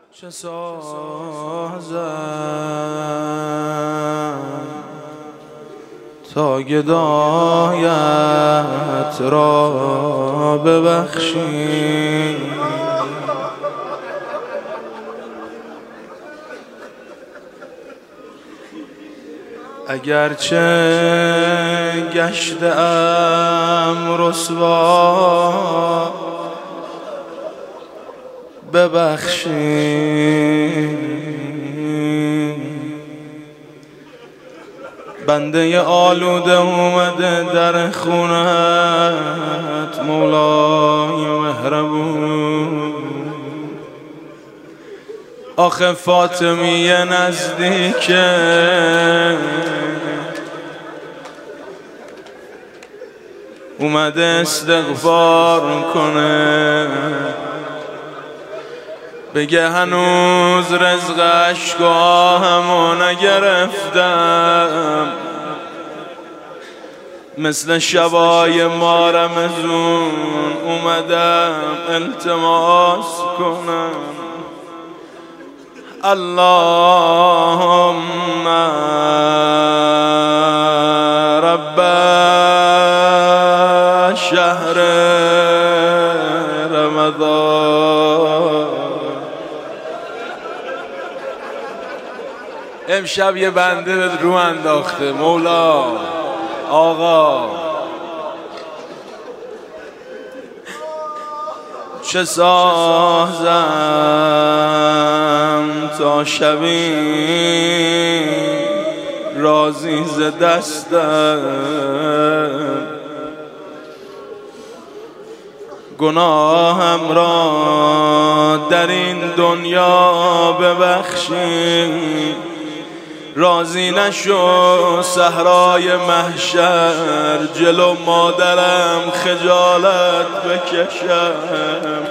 چه سازم تا گدایت را ببخشی؟ اگرچه گشتم رسوا ببخشی. بنده آلوده اومده در خونت مولای مهربون. آخه فاطمیه نزدیکه اومده استغفار کنه، بگه هنوز رزق اشکاهمو نگرفتم، مثل شبای ما رمضون اومدم التماس کنم. اللهم رب شهر رمضان. امشب یه بنده به رو انداخته مولا آقا. چه سازم تا شبی راضی ز دستم، گناهم را در این دنیا ببخشی. راضی نشو صحرای محشر جلو مادرم خجالت بکشم.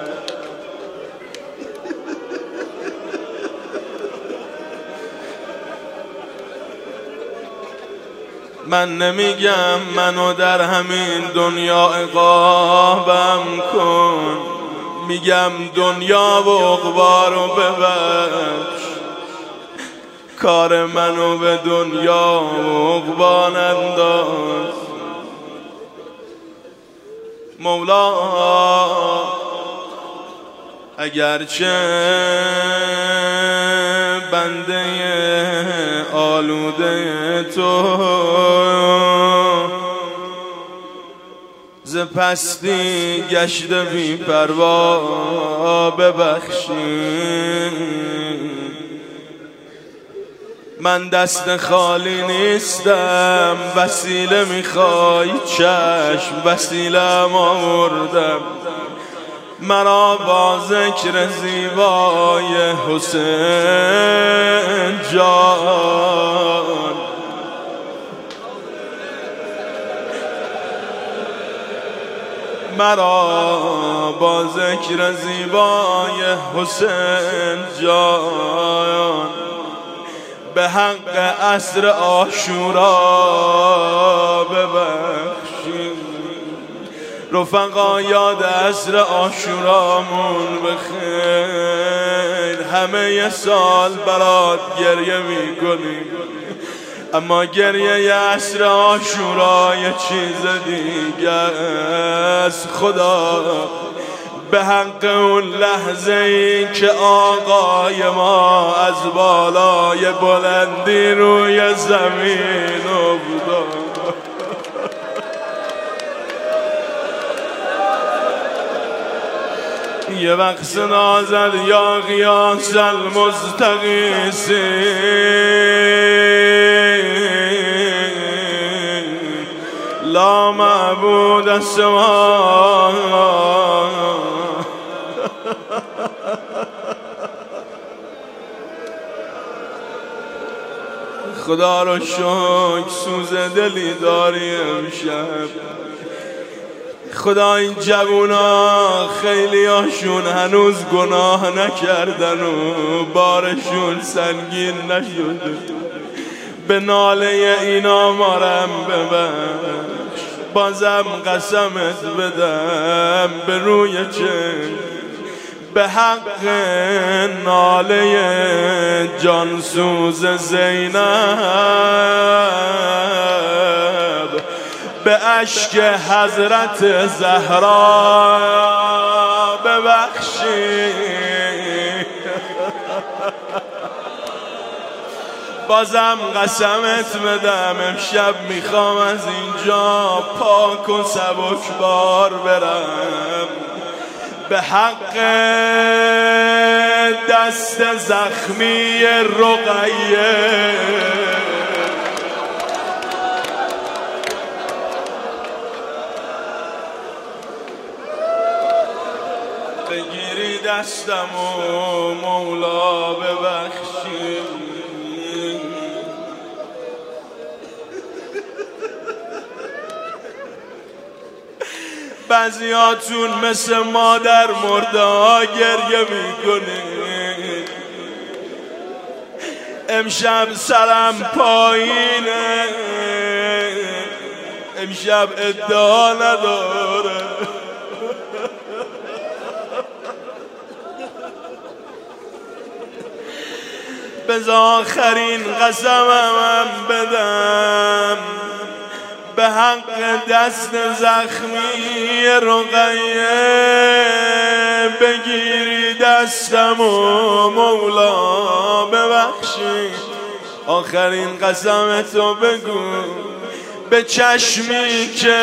من نمیگم منو در همین دنیا عقابم کن، میگم دنیا و عقبا رو ببخش. کار منو به دنیا و عقبا ننداز مولا. اگرچه بنده آلوده تو ز پستی گشته بی پروا ببخشی. من دست خالی نیستم، وسیله میخوای چشم وسیله‌ام آوردم. مرا با ذکر زیبای حسین جان، مرا با ذکر زیبای حسین جان به حق عصر عاشورا ببخشی. رفقا یاد عصر عاشورامون بخیر. همه یه سال برات گریه میکنیم، اما گریه عصر عاشورا یه چیز دیگه است. خدا به حق اون لحظه ای که آقای ما از بالای بلندی روی زمین افتاد، یه وقت نازد یا غیاث المستغیثین لا معبود سوا. خدا رو شکر سوز دلی داری امشب. خدا این جوونا خیلی هاشون هنوز گناه نکردن و بارشون سنگین نشده. به ناله اینا مارم ببخش. بازم قسمت بدم به روی چشم به حق ناله جانسوز زینب، به اشک حضرت زهرا ببخشی. بازم قسمت بدم امشب میخوام از اینجا پاک و سبکبار برم، به حق دست زخمی رقیه بگیری دستم و مولا ببخشی. بعضیاتون مثل مادر مرده ها گریه میکنید. امشب سرم پایینه، امشب ادعا نداره. بذار آخرین قسمم بدم، به حق دست زخمی رقیه بگیری دستم و مولا ببخشی. آخرین قسمتو بگو به چشمی که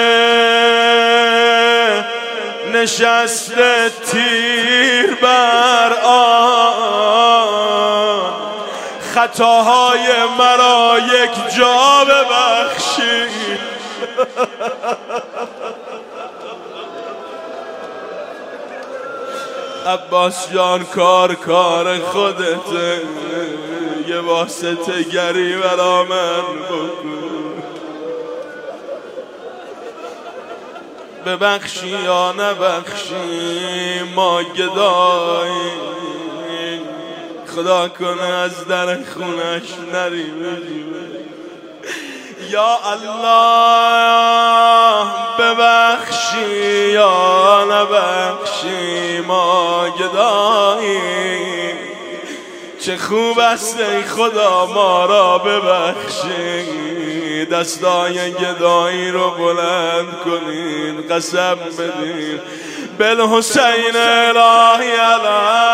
نشسته تیر بر آن، خطاهای مرا یک جا ببخشی. عباس جان کار خودته، یه واسطه گری برا من بکن. ببخشی یا نبخشی ما گدایی، خدا کنه از در خونش نریم. یا الله ببخشی یا نبخشی ما گدایی، چه خوب است ای خدا ما را ببخشی. دستای گدایی رو بلند کنین، قسم بدین بالحسین الهی علی